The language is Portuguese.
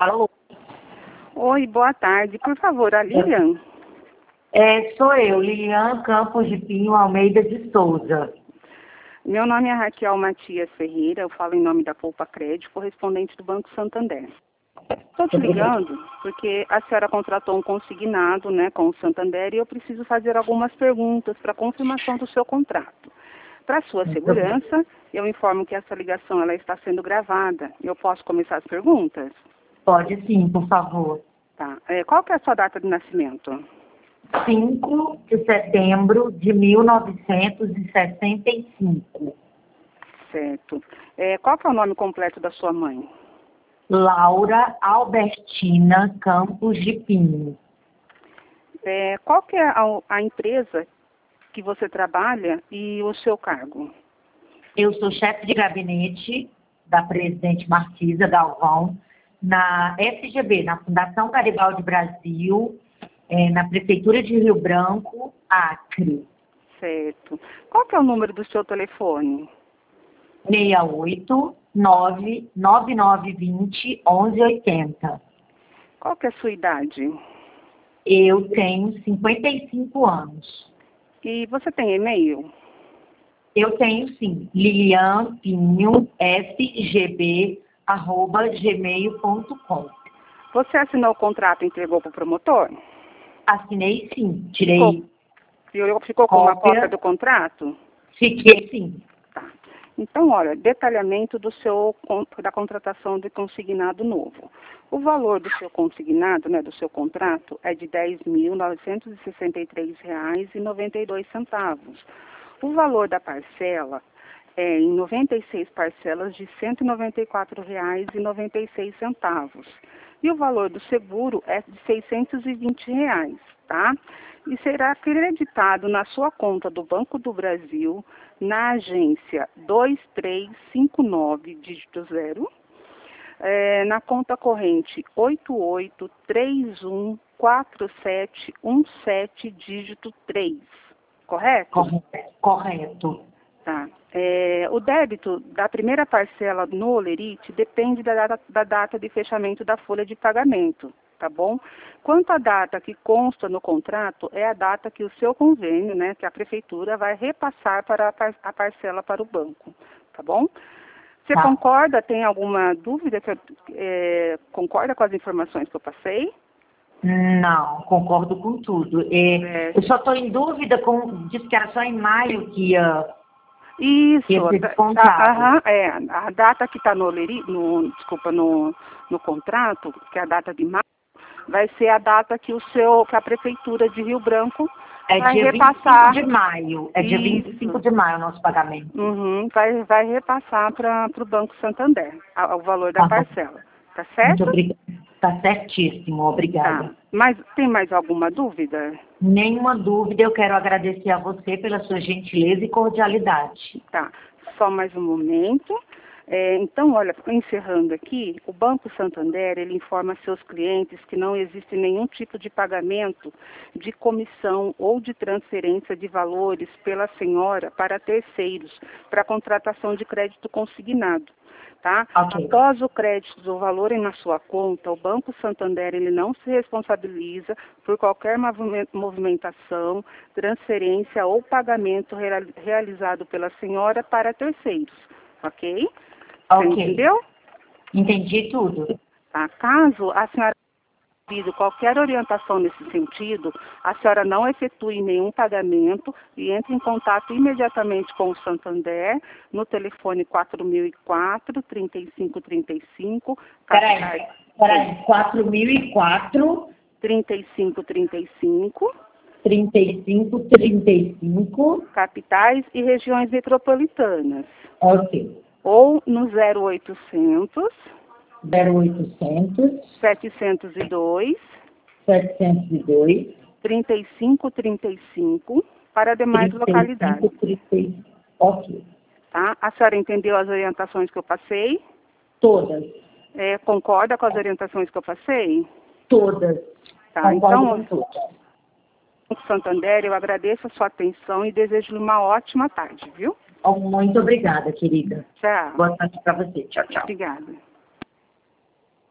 Alô? Oi, boa tarde. Por favor, a Lilian? Sou eu, Lilian Campos de Pinho Almeida de Souza. Meu nome é Raquel Matias Ferreira, eu falo em nome da Poupa Crédito, correspondente do Banco Santander. Estou te ligando porque a senhora contratou um consignado, né, com o Santander e eu preciso fazer algumas perguntas para confirmação do seu contrato. Para sua segurança, eu informo que essa ligação ela está sendo gravada. Eu posso começar as perguntas? Pode sim, por favor. Tá. Qual que é a sua data de nascimento? 5 de setembro de 1965. Certo. Qual que é o nome completo da sua mãe? Laura Albertina Campos de Pinho. Qual que é a empresa que você trabalha e o seu cargo? Eu sou chefe de gabinete da presidente Marcisa Galvão, na FGB, na Fundação Garibaldi Brasil, na Prefeitura de Rio Branco, Acre. Certo. Qual que é o número do seu telefone? 689-9920-1180. Qual que é a sua idade? Eu tenho 55 anos. E você tem e-mail? Eu tenho sim, lilianpinhofgb@gmail.com. Você assinou o contrato e entregou para o promotor? Assinei sim, tirei Ficou com uma cópia. cópia do contrato? Fiquei sim. Tá. Então, olha, detalhamento da contratação de consignado novo. O valor do seu consignado, né, do seu contrato, é de R$ 10.963,92. O valor da parcela é em 96 parcelas de R$ 194,96. E o valor do seguro é de R$ 620, tá? E será creditado na sua conta do Banco do Brasil, na agência 2359, dígito 0, na conta corrente 88314717, dígito 3. Correto? Correto. Tá. O débito da primeira parcela no Olerite depende da data de fechamento da folha de pagamento, tá bom? Quanto à data que consta no contrato, é a data que o seu convênio, né, que a prefeitura vai repassar para a parcela para o banco, tá bom? Você concorda? Tem alguma dúvida? Concorda com as informações que eu passei? Não, concordo com tudo. Eu só estou em dúvida disse que era só em maio que ia... Isso, a a data que está no contrato, que é a data de maio, vai ser a data que a prefeitura de Rio Branco vai dia repassar. 25 de maio. Dia 25 de maio o nosso pagamento. Vai repassar para o Banco Santander o valor da parcela. Tá certo? Muito obrigada. Tá certíssimo, obrigada. Tá. Mas tem mais alguma dúvida? Nenhuma dúvida, eu quero agradecer a você pela sua gentileza e cordialidade. Tá, só mais um momento. Então, olha, encerrando aqui, o Banco Santander, ele informa seus clientes que não existe nenhum tipo de pagamento de comissão ou de transferência de valores pela senhora para terceiros, para contratação de crédito consignado. Tá? Okay. Após o crédito do valor na sua conta, o Banco Santander ele não se responsabiliza por qualquer movimentação, transferência ou pagamento realizado pela senhora para terceiros, ok? Você entendeu? Entendi tudo. Tá? Caso a senhora tenha qualquer orientação nesse sentido, a senhora não efetue nenhum pagamento e entre em contato imediatamente com o Santander no telefone 4004-3535. Peraí, 4004... 3535. 3535. Capitais e regiões metropolitanas. Ok. Ou no 0800... 702 3535 para demais localidades. Ok. Tá? A senhora entendeu as orientações que eu passei? Todas. Concorda com as orientações que eu passei? Todas. Tá, então, Santander, eu agradeço a sua atenção e desejo-lhe uma ótima tarde, viu? Muito obrigada, querida. Tchau. Boa tarde para você. Tchau, tchau. Obrigada.